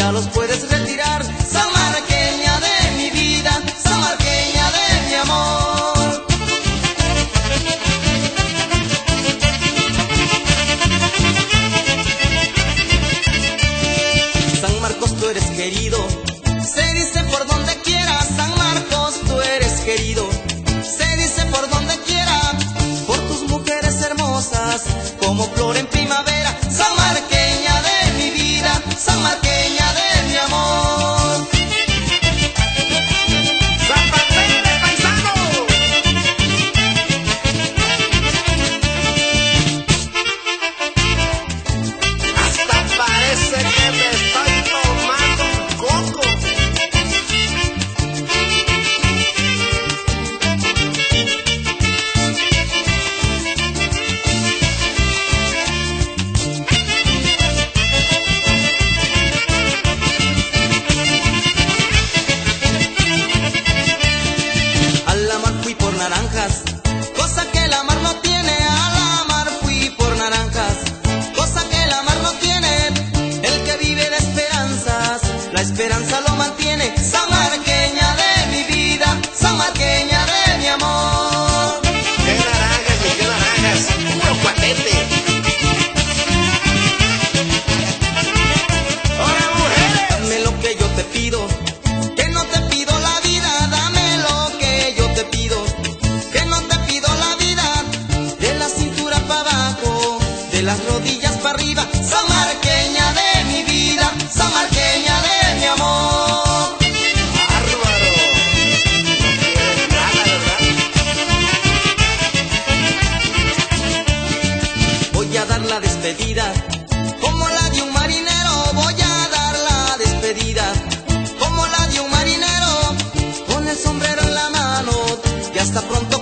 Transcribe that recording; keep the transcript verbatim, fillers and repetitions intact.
ya los puedes retirar. Sanmarqueña de mi vida, sanmarqueña de mi amor. San Marcos, tú eres querido, se dice por donde quiera. San Marcos, tú eres querido, se dice por donde quiera, por tus mujeres hermosas como flor en primavera. Sanmarqueña de mi vida, sanmarqueña de mi amor. ¡Zapatero de paisano! Hasta parece que me estoy tomando un coco. Naranjas, cosa que la mar no tiene. A la mar fui por naranjas, cosa que la mar no tiene. El que vive de esperanzas, la esperanza lo mantiene. Sanmarqueña de mi vida, sanmarqueña de mi amor. ¡Qué naranjas, ni qué naranjas! ¡Puro cuatete! ¡Ahora, mujeres! Dame lo que yo te pido, que no te pido la vida. Dame lo que yo te pido, que no te pido la vida. De la cintura para abajo, de las rodillas para arriba. Sanmarqueña de mi vida, sanmarqueña de mi amor. ¡Bárbaro! No quieres nada, ¿verdad? Voy a dar la despedida como la de un marinero. Voy a dar la despedida como la de un marinero, con el sombrero en la mano, y hasta pronto.